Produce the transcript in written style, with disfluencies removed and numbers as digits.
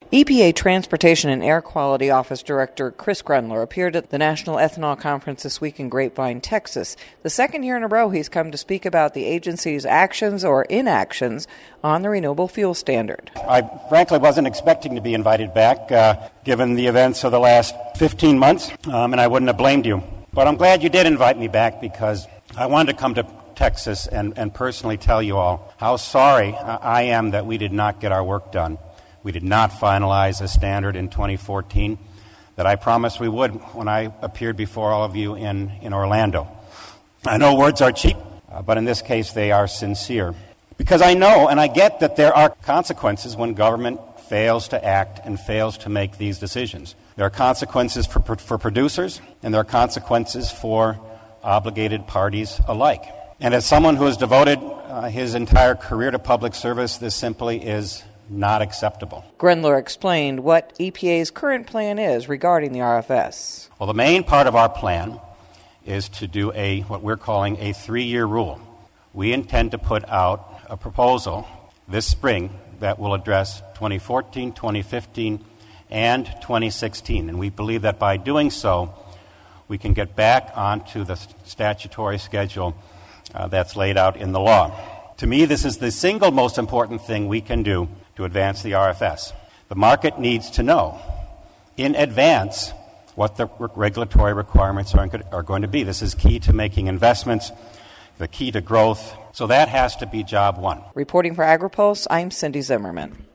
EPA Transportation and Air Quality Office Director Chris Grundler appeared at the National Ethanol Conference this week in Grapevine, Texas. The second year in a row he's come to speak about the agency's actions or inactions on the renewable fuel standard. I frankly wasn't expecting to be invited back, given the events of the last 15 months, and I wouldn't have blamed you. But I'm glad you did invite me back because I wanted to come to Texas and personally tell you all how sorry I am that we did not get our work done. We did not finalize a standard in 2014 that I promised we would when I appeared before all of you in Orlando. I know words are cheap, but in this case they are sincere. Because I know and I get that there are consequences when government fails to act and fails to make these decisions. There are consequences for producers, and there are consequences for obligated parties alike. And as someone who has devoted his entire career to public service, this simply is not acceptable. Grundler explained what EPA's current plan is regarding the RFS. Well, the main part of our plan is to do what we're calling a 3-year rule. We intend to put out a proposal this spring that will address 2014, 2015, and 2016. And we believe that by doing so, we can get back onto the statutory schedule that's laid out in the law. To me, this is the single most important thing we can do to advance the RFS. The market needs to know in advance what the regulatory requirements are going to be. This is key to making investments, the key to growth. So that has to be job one. Reporting for AgriPulse, I'm Cindy Zimmerman.